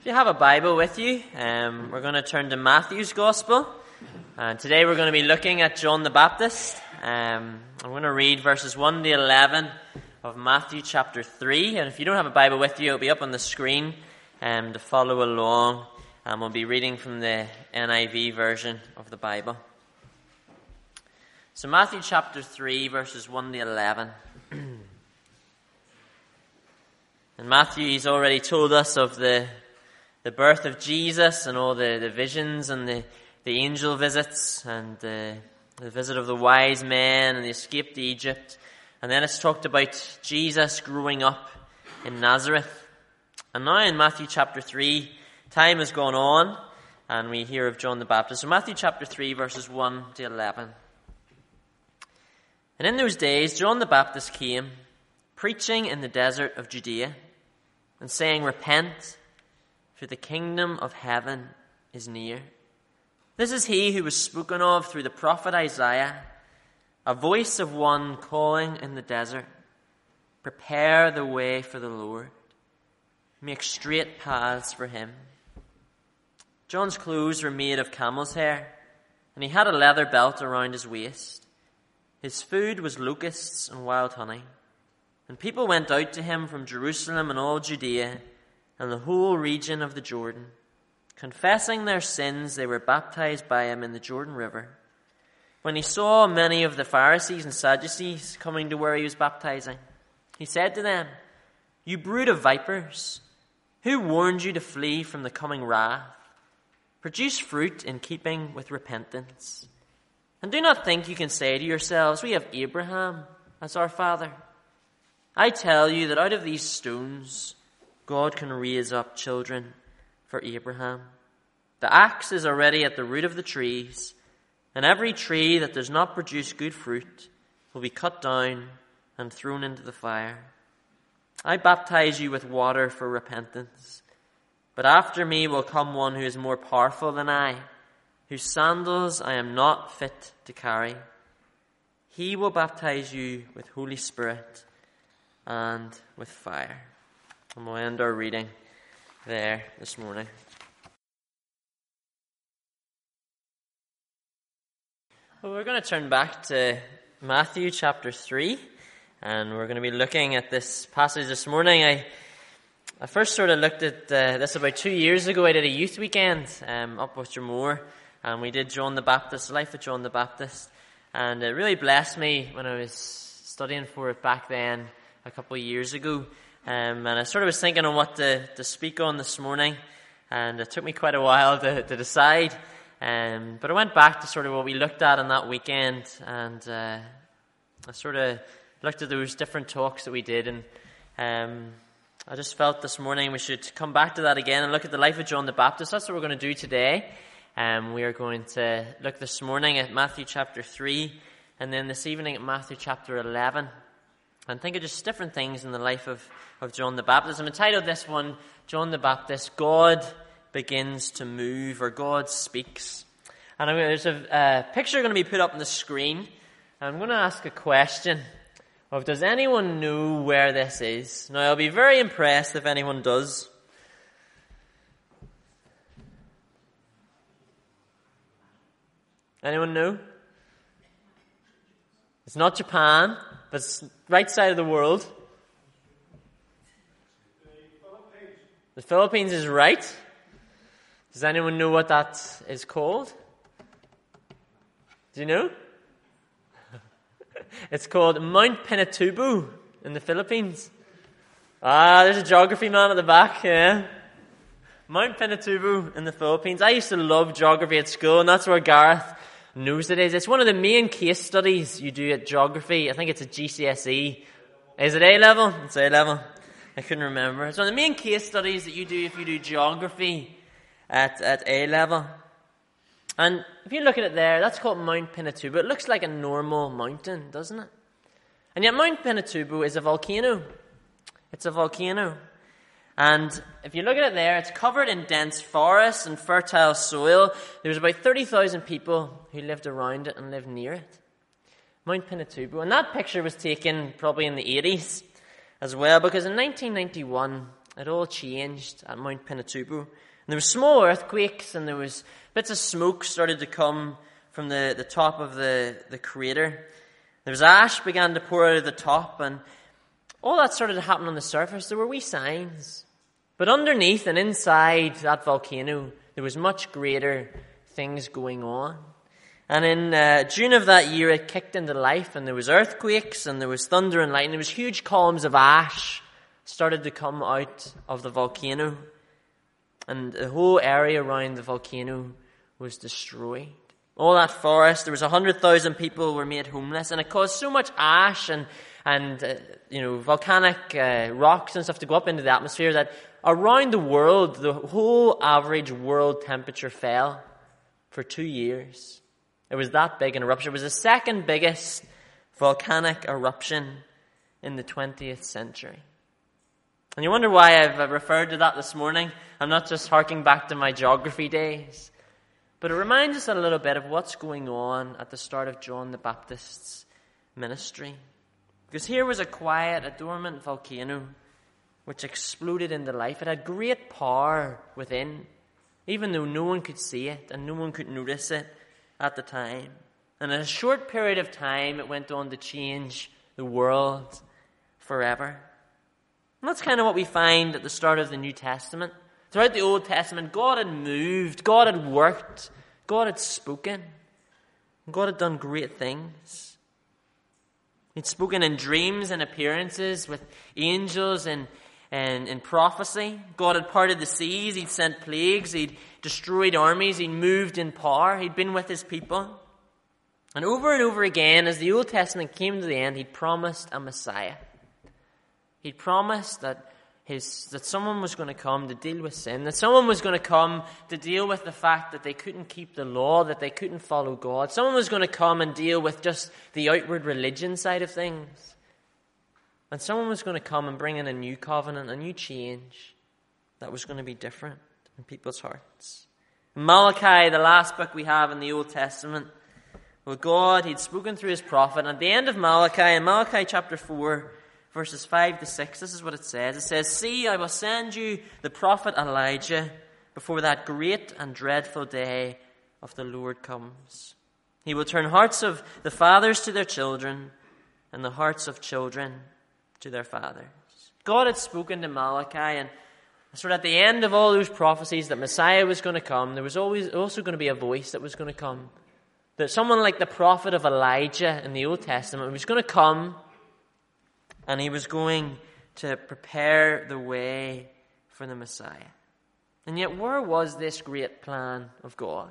If you have a Bible with you, we're going to turn to Matthew's Gospel. And today we're going to be looking at John the Baptist. I'm going to read verses 1 to 11 of Matthew chapter 3. And if you don't have a Bible with you, it'll be up on the screen to follow along. And we'll be reading from the NIV version of the Bible. So Matthew chapter 3, verses 1 to 11. And Matthew, he's already told us of the birth of Jesus and all the visions and the angel visits and the visit of the wise men and the escape to Egypt. And then it's talked about Jesus growing up in Nazareth. And now in Matthew chapter 3, time has gone on and we hear of John the Baptist. So Matthew chapter 3, verses 1 to 11. And in those days, John the Baptist came, preaching in the desert of Judea and saying, "Repent, for the kingdom of heaven is near. This is he who was spoken of through the prophet Isaiah, a voice of one calling in the desert, prepare the way for the Lord, make straight paths for him." John's clothes were made of camel's hair, and he had a leather belt around his waist. His food was locusts and wild honey. And people went out to him from Jerusalem and all Judea and the whole region of the Jordan. Confessing their sins, they were baptized by him in the Jordan River. When he saw many of the Pharisees and Sadducees coming to where he was baptizing, he said to them, "You brood of vipers, who warned you to flee from the coming wrath? Produce fruit in keeping with repentance. And do not think you can say to yourselves, 'We have Abraham as our father.' I tell you that out of these stones God can raise up children for Abraham. The axe is already at the root of the trees, and every tree that does not produce good fruit will be cut down and thrown into the fire. I baptize you with water for repentance, but after me will come one who is more powerful than I, whose sandals I am not fit to carry. He will baptize you with Holy Spirit and with fire." And we'll end our reading there this morning. Well, we're going to turn back to Matthew chapter 3, and we're going to be looking at this passage this morning. I first sort of looked at this about 2 years ago. I did a youth weekend up with Dromore, and we did John the Baptist, the life of John the Baptist, and it really blessed me when I was studying for it back then a couple of years ago. And I sort of was thinking on what to speak on this morning, and it took me quite a while to decide. But I went back to sort of what we looked at on that weekend, and I sort of looked at those different talks that we did, and I just felt this morning we should come back to that again and look at the life of John the Baptist. That's what we're going to do today. We are going to look this morning at Matthew chapter 3, and then this evening at Matthew chapter 11. And think of just different things in the life of John the Baptist. I'm entitled this one, John the Baptist, God Begins to Move, or God Speaks. And there's a picture going to be put up on the screen. I'm going to ask a question of, does anyone know where this is? Now, I'll be very impressed if anyone does. Anyone know? It's not Japan, but it's right side of the world. The Philippines is right. Does anyone know what that is called? Do you know? It's called Mount Pinatubo in the Philippines. There's a geography man at the back, yeah. Mount Pinatubo in the Philippines. I used to love geography at school, and that's where Gareth knows it is. It's one of the main case studies you do at geography. I think it's a GCSE. Is it A-level? It's A-level. I couldn't remember. It's one of the main case studies that you do if you do geography at A-level. And if you look at it there, that's called Mount Pinatubo. It looks like a normal mountain, doesn't it? And yet Mount Pinatubo is a volcano. It's a volcano. And if you look at it there, it's covered in dense forests and fertile soil. There's about 30,000 people who lived around it and lived near it. Mount Pinatubo. And that picture was taken probably in the 80s as well, because in 1991, it all changed at Mount Pinatubo. And there were small earthquakes, and there was bits of smoke started to come from the top of the crater. There was ash began to pour out of the top, and all that started to happen on the surface. There were wee signs. But underneath and inside that volcano, there was much greater things going on. And in June of that year, it kicked into life, and there was earthquakes, and there was thunder and lightning. There was huge columns of ash started to come out of the volcano, and the whole area around the volcano was destroyed. All that forest, there was 100,000 people were made homeless, and it caused so much ash and volcanic rocks and stuff to go up into the atmosphere that around the world, the whole average world temperature fell for 2 years. It was that big an eruption. It was the second biggest volcanic eruption in the 20th century. And you wonder why I've referred to that this morning. I'm not just harking back to my geography days. But it reminds us a little bit of what's going on at the start of John the Baptist's ministry. Because here was a quiet, a dormant volcano which exploded into life. It had great power within, even though no one could see it and no one could notice it at the time. And in a short period of time, it went on to change the world forever. And that's kind of what we find at the start of the New Testament. Throughout the Old Testament, God had moved, God had worked, God had spoken, and God had done great things. He'd spoken in dreams and appearances with angels and in prophecy. God had parted the seas, He'd sent plagues, He'd destroyed armies, He'd moved in power, He'd been with His people. And over again, as the Old Testament came to the end, He'd promised a Messiah. He'd promised that someone was going to come to deal with sin, that someone was going to come to deal with the fact that they couldn't keep the law, that they couldn't follow God. Someone was going to come and deal with just the outward religion side of things. And someone was going to come and bring in a new covenant, a new change that was going to be different in people's hearts. Malachi, the last book we have in the Old Testament, well, God, He'd spoken through His prophet. And at the end of Malachi, in Malachi chapter 4, verses 5 to 6, this is what it says. It says, "See, I will send you the prophet Elijah before that great and dreadful day of the Lord comes. He will turn hearts of the fathers to their children and the hearts of children to their fathers." God had spoken to Malachi, and sort of at the end of all those prophecies that Messiah was going to come, there was always also going to be a voice that was going to come. That someone like the prophet of Elijah in the Old Testament was going to come, and he was going to prepare the way for the Messiah. And yet, where was this great plan of God?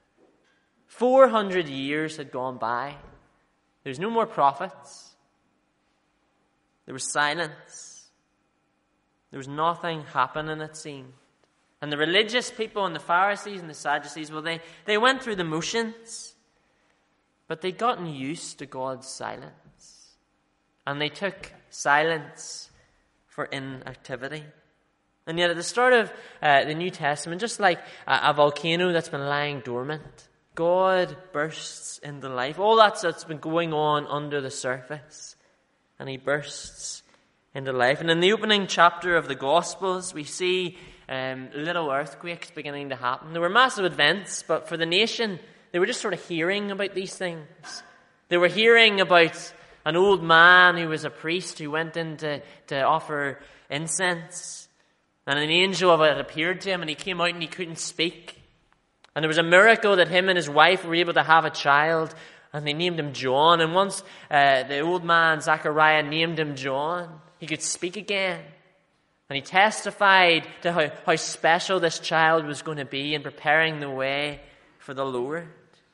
400 years had gone by. There's no more prophets. There was silence. There was nothing happening, it seemed. And the religious people and the Pharisees and the Sadducees, well, they went through the motions, but they'd gotten used to God's silence. And they took silence for inactivity. And yet at the start of the New Testament, just like a volcano that's been lying dormant, God bursts into life. All that's been going on under the surface. And He bursts into life. And in the opening chapter of the Gospels, we see little earthquakes beginning to happen. There were massive events, but for the nation, they were just sort of hearing about these things. They were hearing about an old man who was a priest who went in to offer incense. And an angel of it appeared to him, and he came out and he couldn't speak. And there was a miracle that him and his wife were able to have a child, and they named him John. And once the old man, Zachariah, named him John, he could speak again. And he testified to how special this child was going to be in preparing the way for the Lord.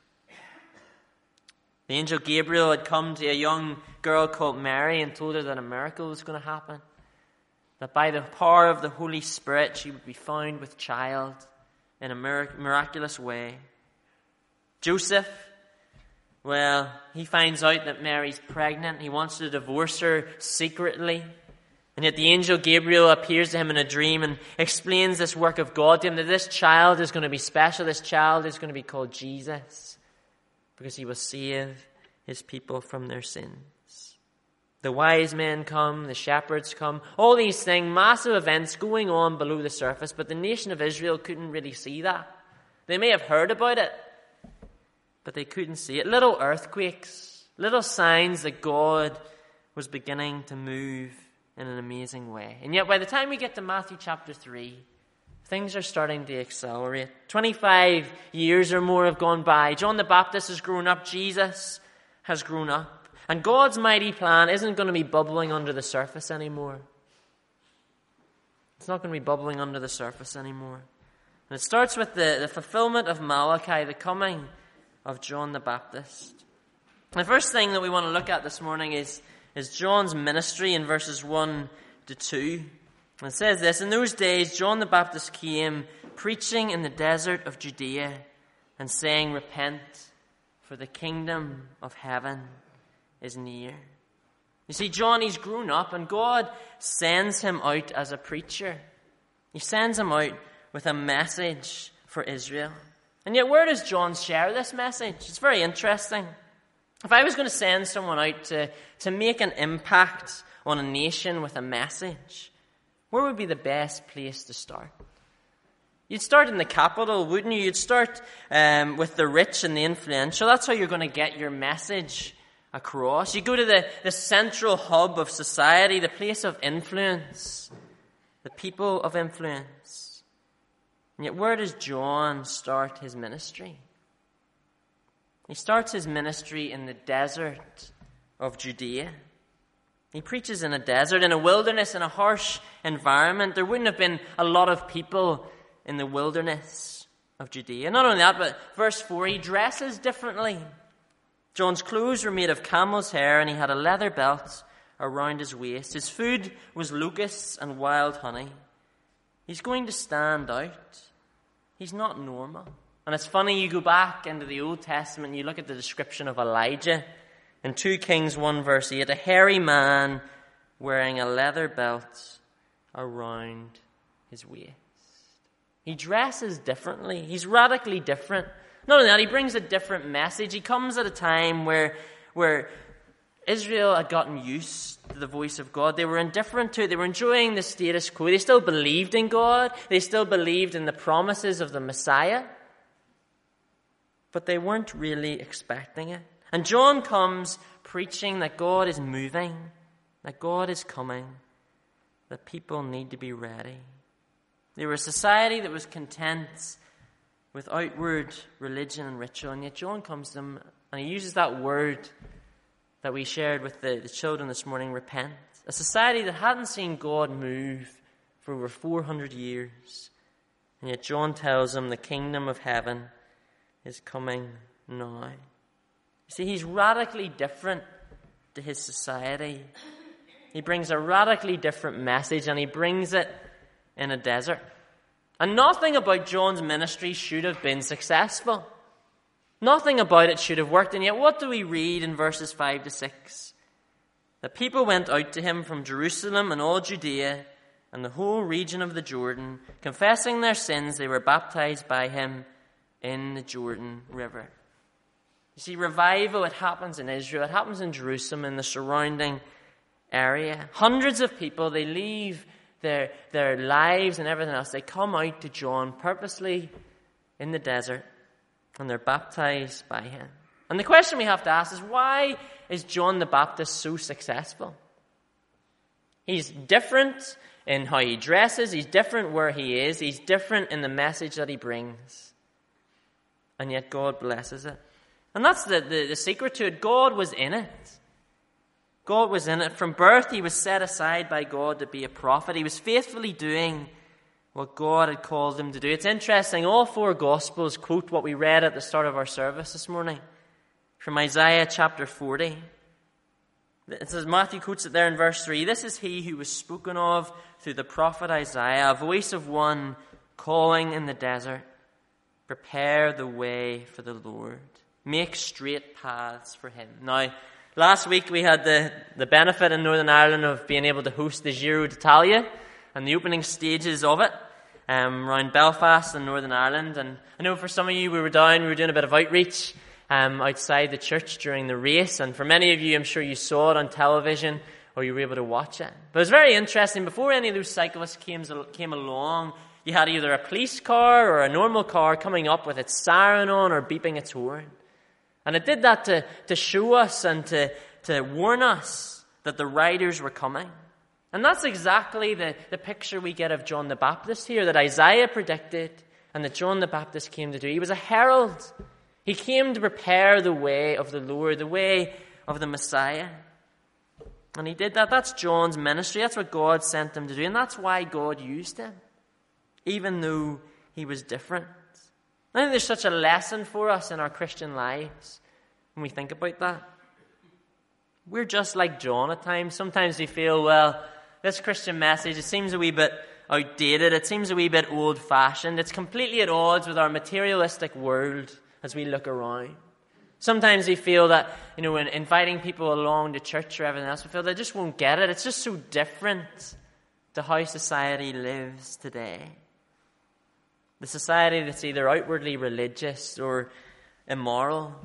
The angel Gabriel had come to a young girl called Mary and told her that a miracle was going to happen. That by the power of the Holy Spirit, she would be found with child in a miraculous way. Joseph, well, he finds out that Mary's pregnant. He wants to divorce her secretly. And yet the angel Gabriel appears to him in a dream and explains this work of God to him, that this child is going to be special. This child is going to be called Jesus, because He will save His people from their sins. The wise men come, the shepherds come, all these things, massive events going on below the surface, but the nation of Israel couldn't really see that. They may have heard about it, but they couldn't see it. Little earthquakes, little signs that God was beginning to move in an amazing way. And yet by the time we get to Matthew chapter 3, things are starting to accelerate. 25 years or more have gone by. John the Baptist has grown up. Jesus has grown up. And God's mighty plan isn't going to be bubbling under the surface anymore. It's not going to be bubbling under the surface anymore. And it starts with the fulfillment of Malachi, the coming of John the Baptist. The first thing that we want to look at this morning is John's ministry in verses 1 to 2. And it says this: "In those days John the Baptist came, preaching in the desert of Judea, and saying, 'Repent, for the kingdom of heaven is near.'" You see, John, he's grown up, and God sends him out as a preacher. He sends him out with a message for Israel. And yet, where does John share this message? It's very interesting. If I was going to send someone out to make an impact on a nation with a message, where would be the best place to start? You'd start in the capital, wouldn't you? You'd start with the rich and the influential. That's how you're going to get your message across. You go to the central hub of society, the place of influence, the people of influence. And yet, where does John start his ministry? He starts his ministry in the desert of Judea. He preaches in a desert, in a wilderness, in a harsh environment. There wouldn't have been a lot of people in the wilderness of Judea. Not only that, but verse 4, he dresses differently. John's clothes were made of camel's hair, and he had a leather belt around his waist. His food was locusts and wild honey. He's going to stand out. He's not normal. And it's funny, you go back into the Old Testament and you look at the description of Elijah in 2 Kings 1 verse 8, a hairy man wearing a leather belt around his waist. He dresses differently. He's radically different. Not only that, he brings a different message. He comes at a time where Israel had gotten used to the voice of God. They were indifferent to it. They were enjoying the status quo. They still believed in God. They still believed in the promises of the Messiah. But they weren't really expecting it. And John comes preaching that God is moving, that God is coming, that people need to be ready. They were a society that was content with outward religion and ritual, and yet John comes to them and he uses that word that we shared with the children this morning, repent. A society that hadn't seen God move for over 400 years. And yet John tells them the kingdom of heaven is coming now. You see, he's radically different to his society. He brings a radically different message, and he brings it in a desert. And nothing about John's ministry should have been successful. Nothing about it should have worked. And yet what do we read in verses 5 to 6? The people went out to him from Jerusalem and all Judea and the whole region of the Jordan. Confessing their sins, they were baptized by him in the Jordan River. You see, revival, it happens in Israel. It happens in Jerusalem, in the surrounding area. Hundreds of people, they leave their lives and everything else. They come out to John purposely in the desert, and they're baptized by him. And the question we have to ask is, why is John the Baptist so successful? He's different in how he dresses. He's different where he is. He's different in the message that he brings. And yet God blesses it. And that's the secret to it. God was in it. God was in it. From birth, he was set aside by God to be a prophet. He was faithfully doing what God had called him to do. It's interesting, all 4 Gospels quote what we read at the start of our service this morning from Isaiah chapter 40. It says, Matthew quotes it there in verse 3, "This is he who was spoken of through the prophet Isaiah, a voice of one calling in the desert, prepare the way for the Lord. Make straight paths for him." Now, last week we had the benefit in Northern Ireland of being able to host the Giro d'Italia and the opening stages of it around Belfast and Northern Ireland. And I know for some of you, we were doing a bit of outreach outside the church during the race. And for many of you, I'm sure you saw it on television or you were able to watch it. But it was very interesting. Before any of those cyclists came along, you had either a police car or a normal car coming up with its siren on or beeping its horn. And it did that to show us and to warn us that the riders were coming. And that's exactly the picture we get of John the Baptist here, that Isaiah predicted and that John the Baptist came to do. He was a herald. He came to prepare the way of the Lord, the way of the Messiah. And he did that. That's John's ministry. That's what God sent him to do. And that's why God used him, even though he was different. I think there's such a lesson for us in our Christian lives when we think about that. We're just like John at times. Sometimes we feel, well, this Christian message, it seems a wee bit outdated. It seems a wee bit old-fashioned. It's completely at odds with our materialistic world as we look around. Sometimes we feel that, when inviting people along to church or everything else, we feel they just won't get it. It's just so different to how society lives today. The society that's either outwardly religious or immoral.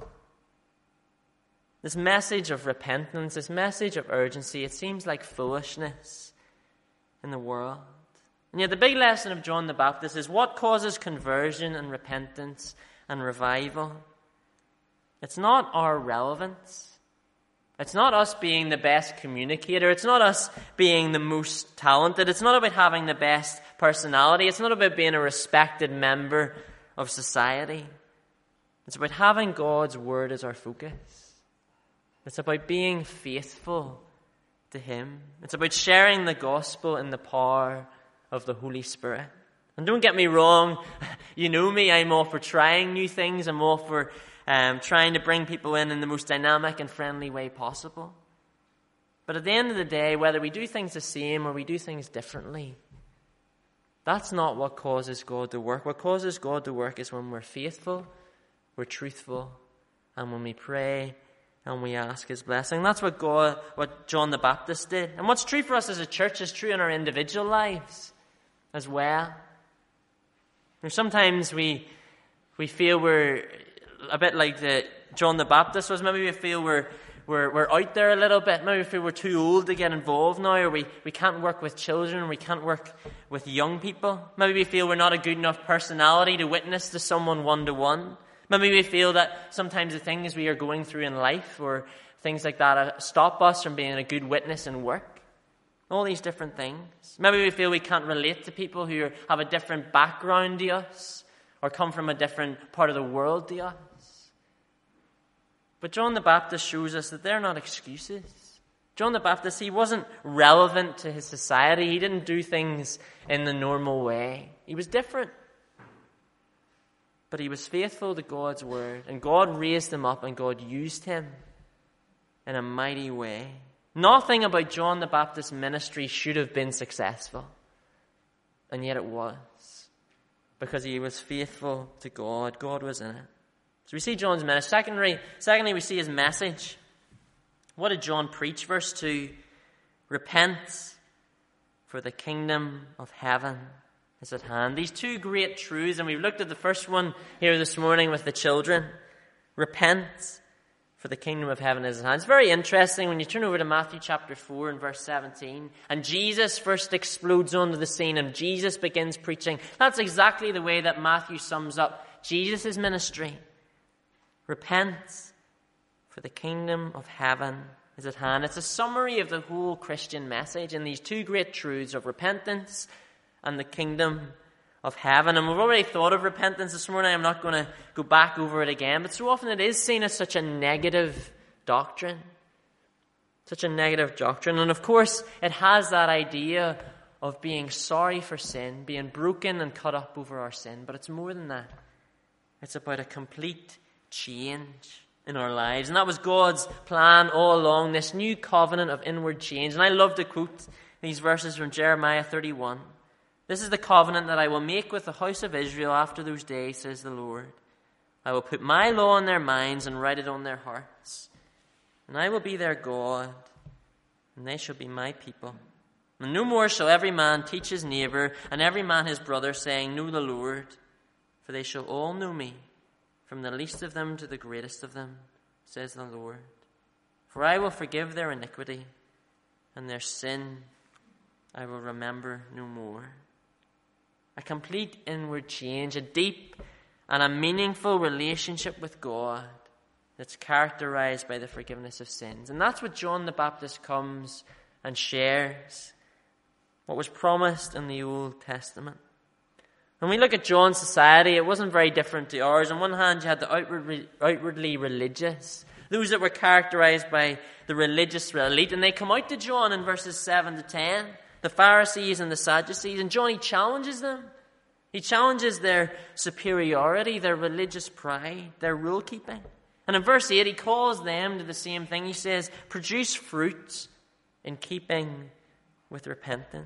This message of repentance, this message of urgency, it seems like foolishness in the world. And yet the big lesson of John the Baptist is what causes conversion and repentance and revival. It's not our relevance. It's not us being the best communicator. It's not us being the most talented. It's not about having the best personality. It's not about being a respected member of society. It's about having God's word as our focus. It's about being faithful to Him. It's about sharing the gospel in the power of the Holy Spirit. And don't get me wrong, you know me, I'm all for trying new things. I'm all for trying to bring people in the most dynamic and friendly way possible. But at the end of the day, whether we do things the same or we do things differently, that's not what causes God to work. What causes God to work is when we're faithful, we're truthful, and when we pray and we ask His blessing. That's what John the Baptist did. And what's true for us as a church is true in our individual lives as well. Sometimes we feel we're a bit like John the Baptist was. Maybe we feel we're out there a little bit. Maybe we feel we're too old to get involved now, or we can't work with children, we can't work with young people. Maybe we feel we're not a good enough personality to witness to someone one-to-one. Maybe we feel that sometimes the things we are going through in life or things like that stop us from being a good witness in work. All these different things. Maybe we feel we can't relate to people who have a different background to us or come from a different part of the world to us. But John the Baptist shows us that they're not excuses. John the Baptist, he wasn't relevant to his society. He didn't do things in the normal way. He was different. But he was faithful to God's word, and God raised him up, and God used him in a mighty way. Nothing about John the Baptist's ministry should have been successful, and yet it was, because he was faithful to God. God was in it. So we see John's ministry. Secondly, we see his message. What did John preach? Verse 2, repent, for the kingdom of heaven is at hand. These two great truths, and we've looked at the first one here this morning with the children. Repent, for the kingdom of heaven is at hand. It's very interesting when you turn over to Matthew chapter 4 and verse 17, and Jesus first explodes onto the scene, and Jesus begins preaching. That's exactly the way that Matthew sums up Jesus' ministry. Repent, for the kingdom of heaven is at hand. It's a summary of the whole Christian message in these two great truths of repentance and the kingdom of heaven. And we've already thought of repentance this morning. I'm not going to go back over it again. But so often it is seen as such a negative doctrine. Such a negative doctrine. And of course, it has that idea of being sorry for sin, being broken and cut up over our sin. But it's more than that. It's about a complete change in our lives. And that was God's plan all along, this new covenant of inward change. And I love to quote these verses from Jeremiah 31. This is the covenant that I will make with the house of Israel after those days, says the Lord. I will put my law in their minds and write it on their hearts. And I will be their God, and they shall be my people. And no more shall every man teach his neighbor and every man his brother, saying, know the Lord, for they shall all know me, from the least of them to the greatest of them, says the Lord. For I will forgive their iniquity, and their sin I will remember no more. A complete inward change, a deep and a meaningful relationship with God that's characterized by the forgiveness of sins. And that's what John the Baptist comes and shares, what was promised in the Old Testament. When we look at John's society, it wasn't very different to ours. On one hand, you had the outwardly religious, those that were characterized by the religious elite, and they come out to John in verses 7 to 10, the Pharisees and the Sadducees, and John, he challenges them. He challenges their superiority, their religious pride, their rule-keeping. And in verse 8, he calls them to the same thing. He says, produce fruit in keeping with repentance.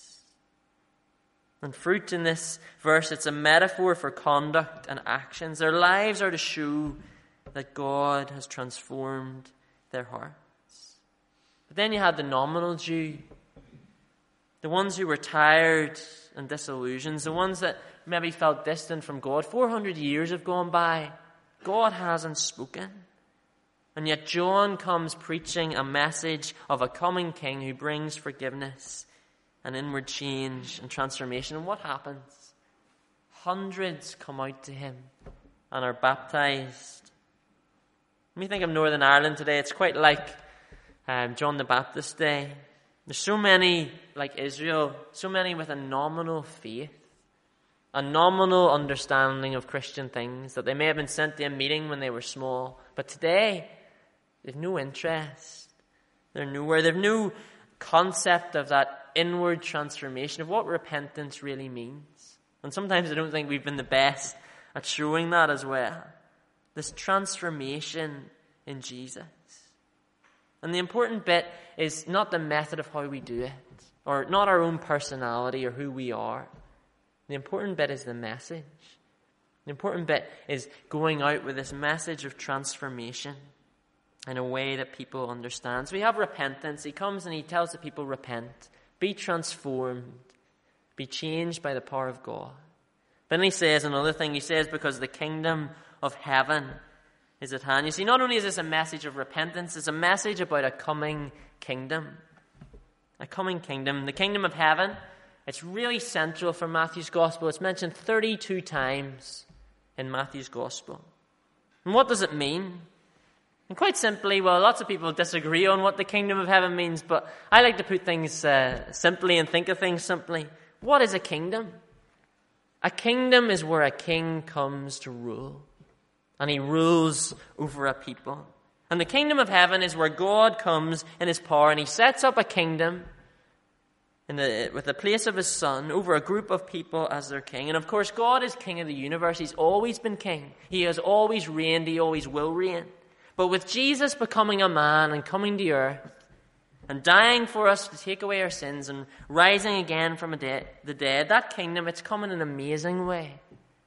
And fruit in this verse, it's a metaphor for conduct and actions. Their lives are to show that God has transformed their hearts. But then you had the nominal Jew, the ones who were tired and disillusioned, the ones that maybe felt distant from God. 400 years have gone by. God hasn't spoken. And yet John comes preaching a message of a coming king who brings forgiveness and inward change and transformation. And what happens? Hundreds come out to him and are baptized. When we think of Northern Ireland today, it's quite like John the Baptist's day. There's so many, like Israel, so many with a nominal faith, a nominal understanding of Christian things, that they may have been sent to a meeting when they were small. But today, they've no interest. They're nowhere. They've no concept of that inward transformation, of what repentance really means. And sometimes I don't think we've been the best at showing that as well. This transformation in Jesus. And the important bit is not the method of how we do it, or not our own personality or who we are. The important bit is the message. The important bit is going out with this message of transformation in a way that people understand. So we have repentance. He comes and he tells the people, repent, be transformed, be changed by the power of God. Then he says another thing. He says, because the kingdom of heaven is at hand. You see, not only is this a message of repentance, it's a message about a coming kingdom. A coming kingdom. The kingdom of heaven, it's really central for Matthew's gospel. It's mentioned 32 times in Matthew's gospel. And what does it mean? And quite simply, well, lots of people disagree on what the kingdom of heaven means, but I like to put things simply and think of things simply. What is a kingdom? A kingdom is where a king comes to rule, and he rules over a people. And the kingdom of heaven is where God comes in his power, and he sets up a kingdom with the place of his son over a group of people as their king. And of course, God is king of the universe. He's always been king. He has always reigned. He always will reign. But with Jesus becoming a man and coming to earth and dying for us to take away our sins and rising again from the dead, that kingdom, it's come in an amazing way.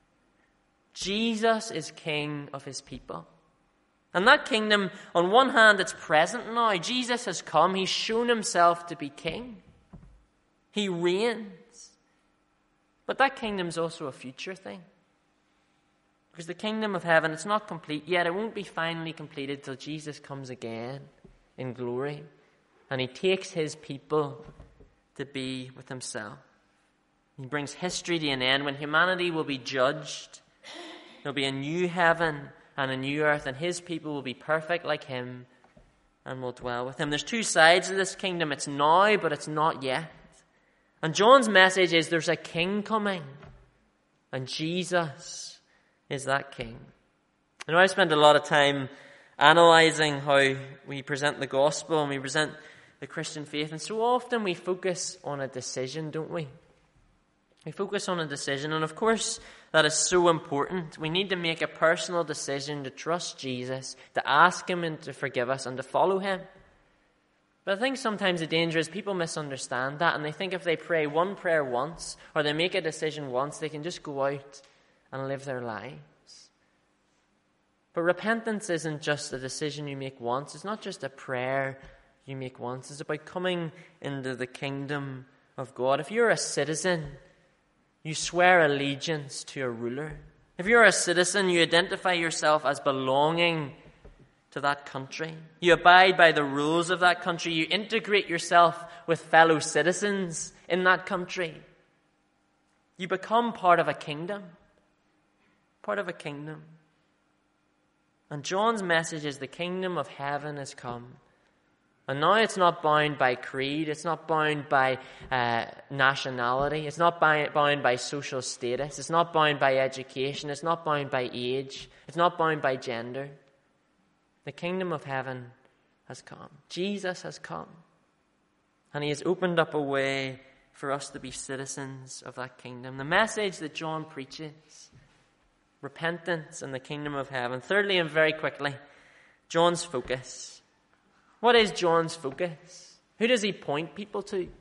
Jesus is king of his people. And that kingdom, on one hand, it's present now. Jesus has come. He's shown himself to be king. He reigns. But that kingdom's also a future thing. Because the kingdom of heaven, it's not complete yet. It won't be finally completed till Jesus comes again in glory. And he takes his people to be with himself. He brings history to an end when humanity will be judged. There'll be a new heaven and a new earth, and his people will be perfect like him and will dwell with him. There's two sides of this kingdom. It's now, but it's not yet. And John's message is there's a king coming, and Jesus is that king. You know, I spend a lot of time analysing how we present the gospel and we present the Christian faith, and so often we focus on a decision, don't we? We focus on a decision, and of course that is so important. We need to make a personal decision to trust Jesus, to ask him and to forgive us and to follow him. But I think sometimes the danger is people misunderstand that, and they think if they pray one prayer once or they make a decision once, they can just go out and live their lives. But repentance isn't just a decision you make once. It's not just a prayer you make once. It's about coming into the kingdom of God. If you're a citizen, you swear allegiance to a ruler. If you're a citizen, you identify yourself as belonging to that country. You abide by the rules of that country. You integrate yourself with fellow citizens in that country. You become part of a kingdom. Part of a kingdom. And John's message is the kingdom of heaven has come. And now it's not bound by creed. It's not bound by nationality. It's not bound by social status. It's not bound by education. It's not bound by age. It's not bound by gender. The kingdom of heaven has come. Jesus has come. And he has opened up a way for us to be citizens of that kingdom. The message that John preaches, repentance and the kingdom of heaven. Thirdly, and very quickly, John's focus. What is John's focus? Who does he point people to?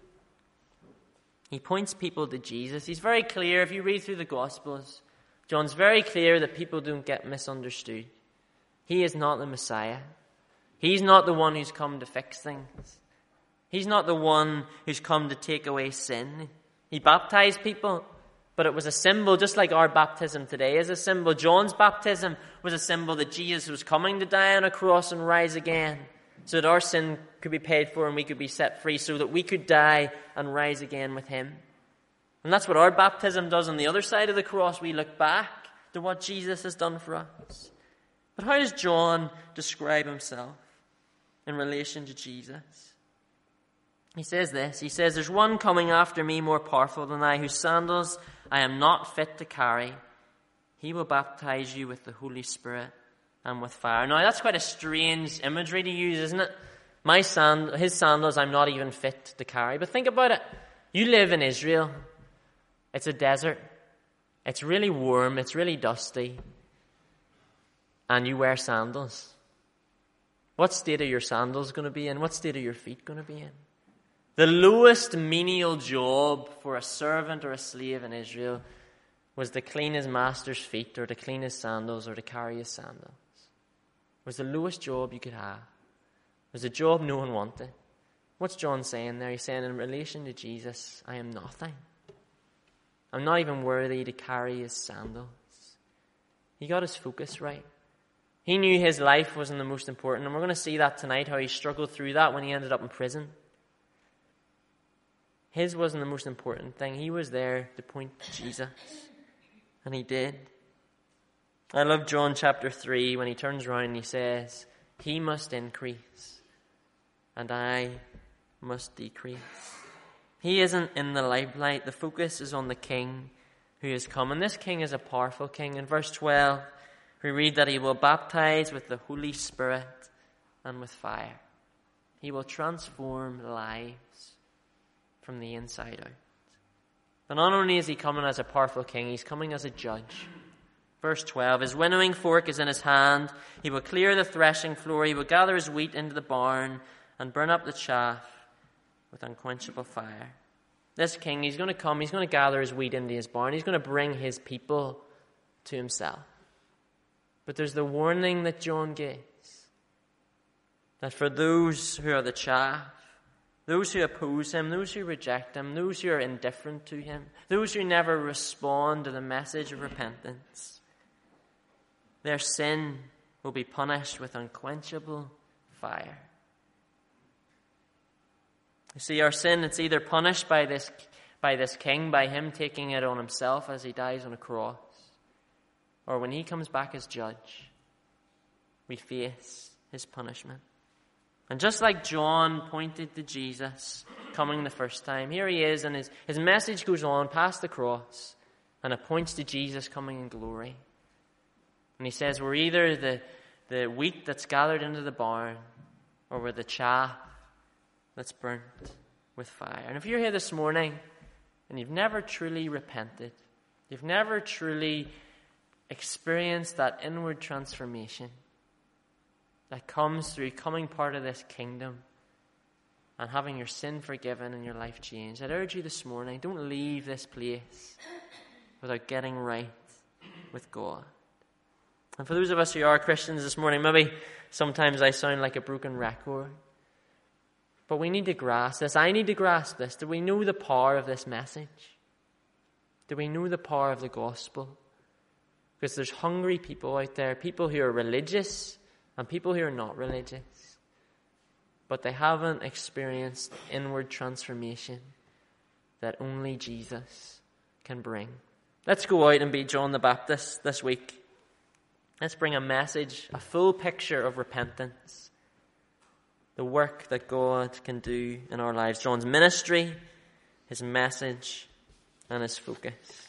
He points people to Jesus. He's very clear. If you read through the Gospels, John's very clear that people don't get misunderstood. He is not the Messiah. He's not the one who's come to fix things. He's not the one who's come to take away sin. He baptized people, but it was a symbol, just like our baptism today is a symbol. John's baptism was a symbol that Jesus was coming to die on a cross and rise again, so that our sin could be paid for and we could be set free, so that we could die and rise again with him. And that's what our baptism does. On the other side of the cross, we look back to what Jesus has done for us. But how does John describe himself in relation to Jesus? He says this. He says, "There's one coming after me more powerful than I, whose sandals I am not fit to carry. He will baptize you with the Holy Spirit and with fire." Now, that's quite a strange imagery to use, isn't it? His sandals I'm not even fit to carry. But think about it. You live in Israel. It's a desert. It's really warm. It's really dusty. And you wear sandals. What state are your sandals going to be in? What state are your feet going to be in? The lowest menial job for a servant or a slave in Israel was to clean his master's feet, or to clean his sandals, or to carry his sandals. It was the lowest job you could have. It was a job no one wanted. What's John saying there? He's saying, in relation to Jesus, I am nothing. I'm not even worthy to carry his sandals. He got his focus right. He knew his life wasn't the most important, and we're going to see that tonight, how he struggled through that when he ended up in prison. His wasn't the most important thing. He was there to point to Jesus. And he did. I love John chapter 3 when he turns around and he says, "He must increase, and I must decrease." He isn't in the limelight. The focus is on the King who has come. And this King is a powerful King. In verse 12, we read that he will baptize with the Holy Spirit and with fire. He will transform lives from the inside out. But not only is he coming as a powerful king, he's coming as a judge. Verse 12, his winnowing fork is in his hand. He will clear the threshing floor. He will gather his wheat into the barn and burn up the chaff with unquenchable fire. This king, he's going to come. He's going to gather his wheat into his barn. He's going to bring his people to himself. But there's the warning that John gives, that for those who are the chaff, those who oppose him, those who reject him, those who are indifferent to him, those who never respond to the message of repentance, their sin will be punished with unquenchable fire. You see, our sin, it's either punished by this king, by him taking it on himself as he dies on a cross, or when he comes back as judge, we face his punishment. And just like John pointed to Jesus coming the first time, here he is, and his message goes on past the cross, and it points to Jesus coming in glory. And he says, we're either the wheat that's gathered into the barn, or we're the chaff that's burnt with fire. And if you're here this morning, and you've never truly repented, you've never truly experienced that inward transformation that comes through coming part of this kingdom and having your sin forgiven and your life changed, I'd urge you this morning, don't leave this place without getting right with God. And for those of us who are Christians this morning, maybe sometimes I sound like a broken record, but we need to grasp this. I need to grasp this. Do we know the power of this message? Do we know the power of the gospel? Because there's hungry people out there, people who are religious and people who are not religious. But they haven't experienced the inward transformation that only Jesus can bring. Let's go out and be John the Baptist this week. Let's bring a message, a full picture of repentance. The work that God can do in our lives. John's ministry, his message, and his focus.